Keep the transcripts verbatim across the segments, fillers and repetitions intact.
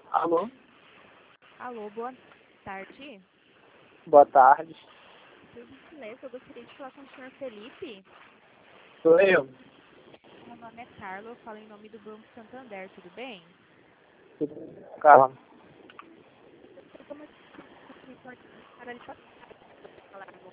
Alô? Alô, boa tarde. Boa tarde. Por gentileza, eu gostaria de falar com o senhor Felipe. Sou eu. Meu nome é Carla, eu falo em nome do Banco Santander, tudo bem? Tudo bem? Calma. Eu tô muito importante para lhe falar agora.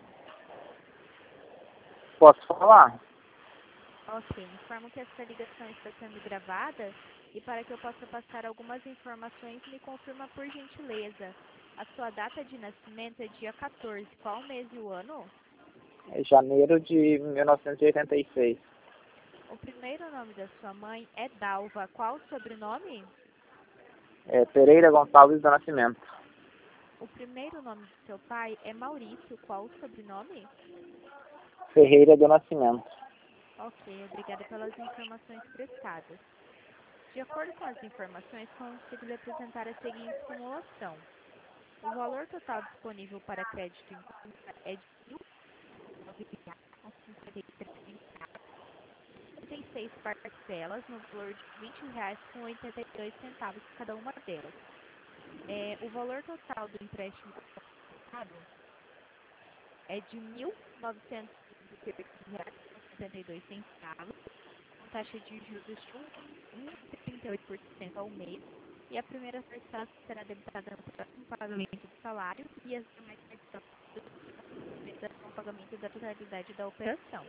Posso falar? Ok, informo que essa ligação está sendo gravada e para que eu possa passar algumas informações, me confirma por gentileza. A sua data de nascimento é dia quatorze, qual o mês e o ano? É janeiro de mil novecentos e oitenta e seis. O primeiro nome da sua mãe é Dalva, qual o sobrenome? É Pereira Gonçalves do Nascimento. O primeiro nome do seu pai é Maurício, qual o sobrenome? Ferreira do Nascimento. Ok, obrigada pelas informações prestadas. De acordo com as informações, consigo lhe apresentar a seguinte simulação. O valor total disponível para crédito em conta é de mil reais com cinquenta e três centavos. Tem seis parcelas no valor de vinte reais com oitenta e dois centavos cada uma delas. É, o valor total do empréstimo contratado é de mil novecentos e oito reais com setenta e dois centavos, com taxa de juros de um vírgula trinta e oito por cento ao mês, e a primeira parcela será debitada no próximo pagamento do salário e as demais parcelas no pagamento da totalidade da operação.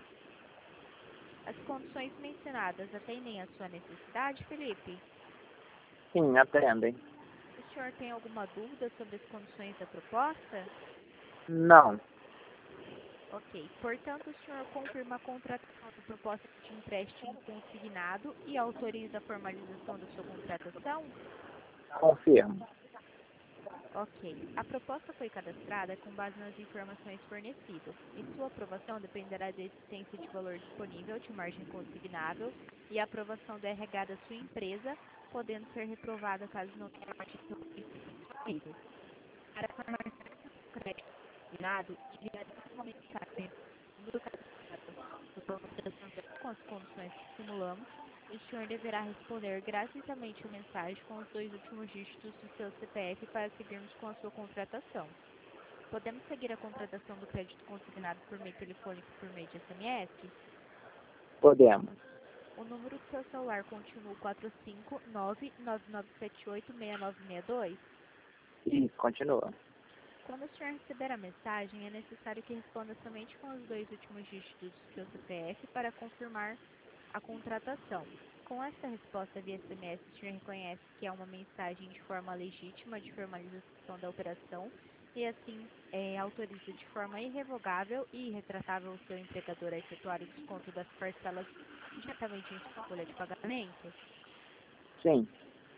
As condições mencionadas atendem à sua necessidade, Felipe? Sim, atendem. O senhor tem alguma dúvida sobre as condições da proposta? Não. Ok. Portanto, o senhor confirma a contratação da proposta de empréstimo consignado e autoriza a formalização da sua contratação? Confirmo. Ok. A proposta foi cadastrada com base nas informações fornecidas, e sua aprovação dependerá da existência de valor disponível de margem consignável e a aprovação do R H da sua empresa, podendo ser reprovada caso não tenha margem disponível. Para formalizar o crédito consignado, enviaremos uma mensagem do cadastrado do Banco Santander com as condições que simulamos, e o senhor deverá responder gratuitamente a mensagem com os dois últimos dígitos do seu C P F para seguirmos com a sua contratação. Podemos seguir a contratação do crédito consignado por meio telefônico por meio de S M S? Podemos. O número do seu celular continua o quatro cinco nove nove nove sete oito seis nove seis dois? Isso, continua. Quando o senhor receber a mensagem, é necessário que responda somente com os dois últimos dígitos do seu C P F para confirmar a contratação. Com essa resposta via S M S, o senhor reconhece que é uma mensagem de forma legítima de formalização da operação e, assim, é, autoriza de forma irrevogável e irretratável o seu empregador a efetuar o desconto das parcelas diretamente em sua folha de pagamento? Sim.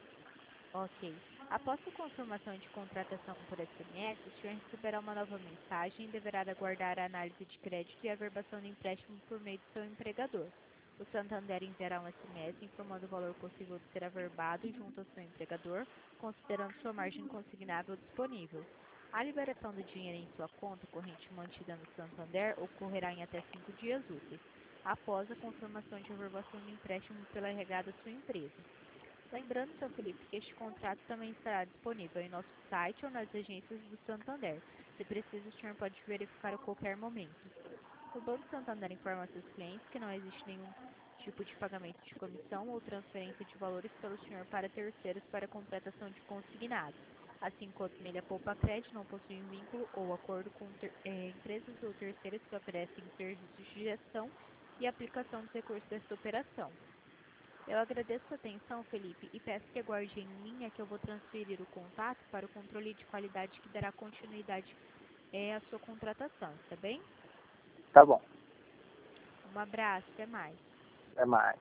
Ok. Após a confirmação de contratação por S M S, o senhor receberá uma nova mensagem e deverá aguardar a análise de crédito e a averbação do empréstimo por meio do seu empregador. O Santander enviará um S M S informando o valor possível de ser averbado junto ao seu empregador, considerando sua margem consignável disponível. A liberação do dinheiro em sua conta corrente mantida no Santander ocorrerá em até cinco dias úteis, após a confirmação de averbação do empréstimo pela R H da sua empresa. Lembrando, seu Felipe, que este contrato também estará disponível em nosso site ou nas agências do Santander. Se preciso, o senhor pode verificar a qualquer momento. O Banco Santander informa a seus clientes que não existe nenhum tipo de pagamento de comissão ou transferência de valores pelo senhor para terceiros para contratação de consignado. Assim como a família Poupa Crédito não possui um vínculo ou acordo com ter, eh, empresas ou terceiros que oferecem serviços de gestão e aplicação dos recursos desta operação. Eu agradeço a atenção, Felipe, e peço que aguarde em linha que eu vou transferir o contato para o controle de qualidade que dará continuidade é, à sua contratação, está bem? Tá bom. Um abraço, até mais. Até mais.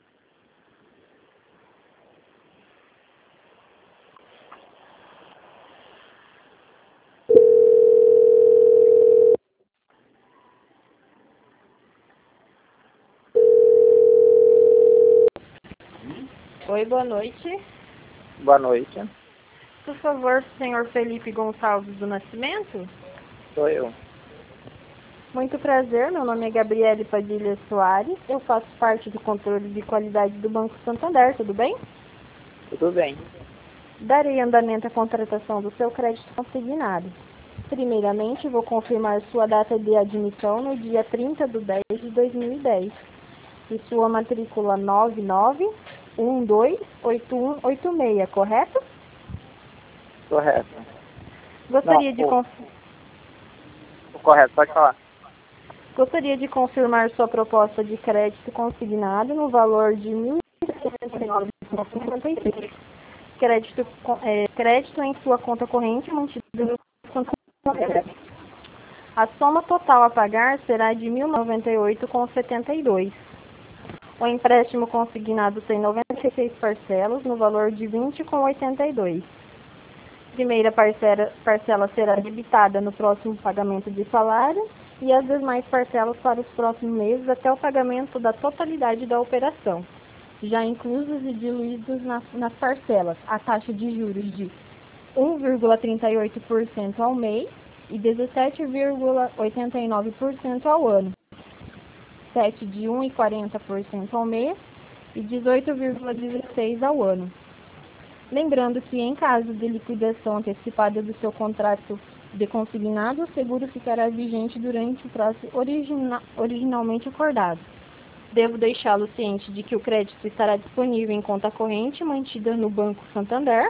Oi, boa noite. Boa noite. Por favor, senhor Felipe Gonçalves do Nascimento? Sou eu. Muito prazer, meu nome é Gabriele Padilha Soares. Eu faço parte do controle de qualidade do Banco Santander, tudo bem? Tudo bem. Darei andamento à contratação do seu crédito consignado. Primeiramente, vou confirmar sua data de admissão no dia trinta de dez de dois mil e dez e sua matrícula nove nove um dois oito um oito seis, correto? Correto. Gostaria Não, de o- conf... Correto, pode falar. Gostaria de confirmar sua proposta de crédito consignado no valor de mil e setenta e nove reais e cinquenta e seis. Crédito, co- é, crédito em sua conta corrente mantida no Santander. A soma total a pagar será de mil e noventa e oito reais e setenta e dois centavos. O empréstimo consignado tem noventa e seis parcelas no valor de vinte reais e oitenta e dois centavos. Primeira parcela, parcela será debitada no próximo pagamento de salário e as demais parcelas para os próximos meses até o pagamento da totalidade da operação, já inclusos e diluídos nas, nas parcelas, a taxa de juros de um vírgula trinta e oito por cento ao mês e dezessete vírgula oitenta e nove por cento ao ano, sete de um vírgula quarenta por cento ao mês e dezoito vírgula dezesseis por cento ao ano. Lembrando que, em caso de liquidação antecipada do seu contrato de consignado, o seguro ficará vigente durante o prazo origina originalmente acordado. Devo deixá-lo ciente de que o crédito estará disponível em conta corrente mantida no Banco Santander,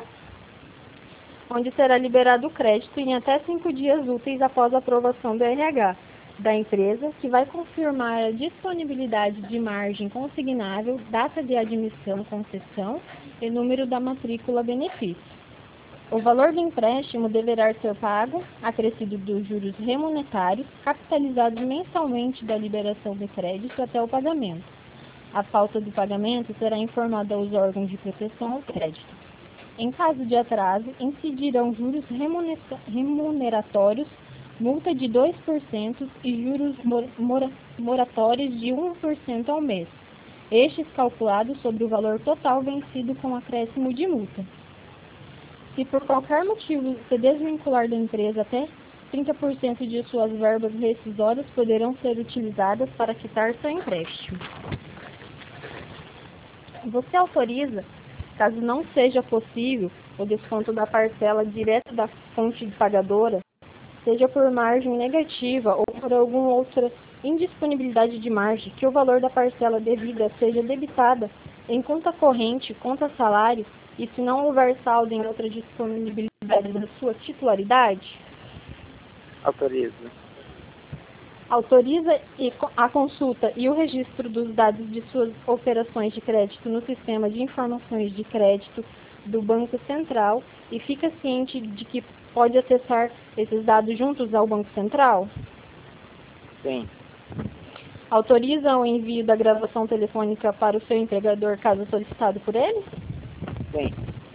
onde será liberado o crédito em até cinco dias úteis após a aprovação do R H da empresa, que vai confirmar a disponibilidade de margem consignável, data de admissão, concessão e número da matrícula benefício. O valor do empréstimo deverá ser pago, acrescido dos juros remuneratórios, capitalizados mensalmente da liberação de crédito até o pagamento. A falta do pagamento será informada aos órgãos de proteção ao crédito. Em caso de atraso, incidirão juros remuneratórios, multa de dois por cento e juros mora moratórios de um por cento ao mês, estes calculados sobre o valor total vencido com acréscimo de multa. Se por qualquer motivo se desvincular da empresa, até trinta por cento de suas verbas rescisórias poderão ser utilizadas para quitar seu empréstimo. Você autoriza, caso não seja possível, o desconto da parcela direto da fonte pagadora, seja por margem negativa ou por alguma outra indisponibilidade de margem, que o valor da parcela devida seja debitada em conta corrente, conta salário, e se não houver saldo em outra disponibilidade da sua titularidade? Autorizo. Autoriza a consulta e o registro dos dados de suas operações de crédito no Sistema de Informações de Crédito do Banco Central e fica ciente de que pode acessar esses dados juntos ao Banco Central? Sim. Autoriza o envio da gravação telefônica para o seu empregador caso solicitado por ele? Sim.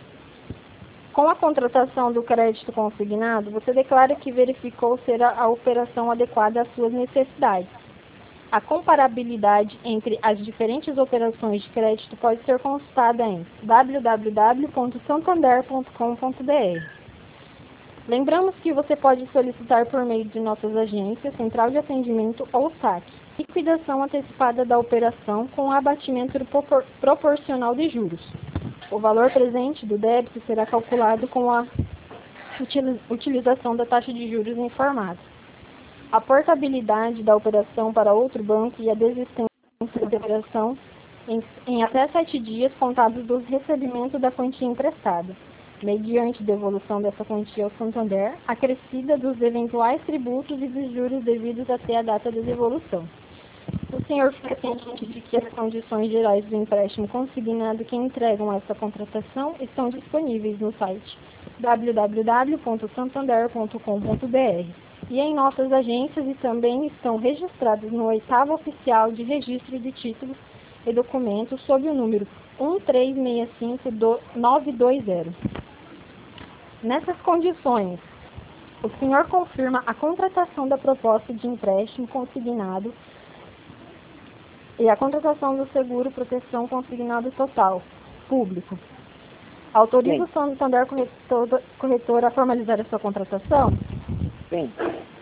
Com a contratação do crédito consignado, você declara que verificou ser a, a operação adequada às suas necessidades. A comparabilidade entre as diferentes operações de crédito pode ser consultada em w w w ponto santander ponto com ponto b r. Lembramos que você pode solicitar por meio de nossas agências, central de atendimento ou saque, liquidação antecipada da operação com abatimento propor proporcional de juros. O valor presente do débito será calculado com a utilização da taxa de juros informada. A portabilidade da operação para outro banco e a desistência da operação em, em até sete dias contados do recebimento da quantia emprestada, mediante devolução dessa quantia ao Santander, acrescida dos eventuais tributos e dos juros devidos até a data da devolução. O senhor fica ciente de que as condições gerais do empréstimo consignado que entregam essa contratação estão disponíveis no site w w w ponto santander ponto com ponto b r e em nossas agências e também estão registrados no oitavo oficial de registro de títulos e documentos sob o número um três seis cinco nove dois zero. Nessas condições, o senhor confirma a contratação da proposta de empréstimo consignado e a contratação do seguro proteção consignado total, público. Autoriza Sim. o Santander corretor, corretor a formalizar a sua contratação? Sim.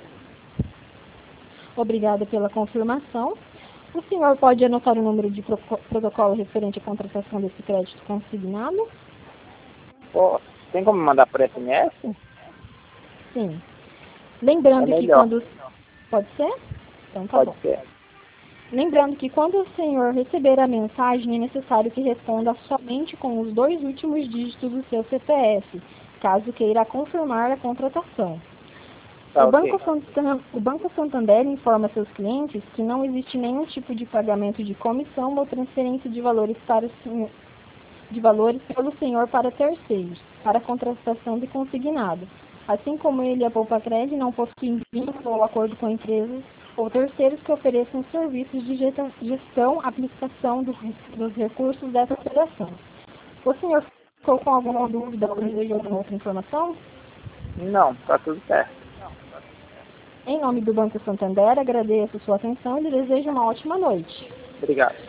Obrigada pela confirmação. O senhor pode anotar o número de protocolo referente à contratação desse crédito consignado? Posso. Tem como mandar por S M S? Sim. Lembrando É que melhor. quando... Pode ser? Então tá Pode bom. ser. Lembrando que quando o senhor receber a mensagem, é necessário que responda somente com os dois últimos dígitos do seu C P F, caso queira confirmar a contratação. Tá, O ok. Banco Santander, o Banco Santander informa seus clientes que não existe nenhum tipo de pagamento de comissão ou transferência de valores, para o senhor, de valores pelo senhor para terceiros, para contratação de consignado. Assim como ele, a Poupa Cred não possui vínculo ou acordo com empresas ou terceiros que ofereçam serviços de gestão, aplicação do, dos recursos dessa operação. O senhor ficou com alguma dúvida ou deseja alguma outra informação? Não, tá tudo certo. Em nome do Banco Santander, agradeço sua atenção e lhe desejo uma ótima noite. Obrigado.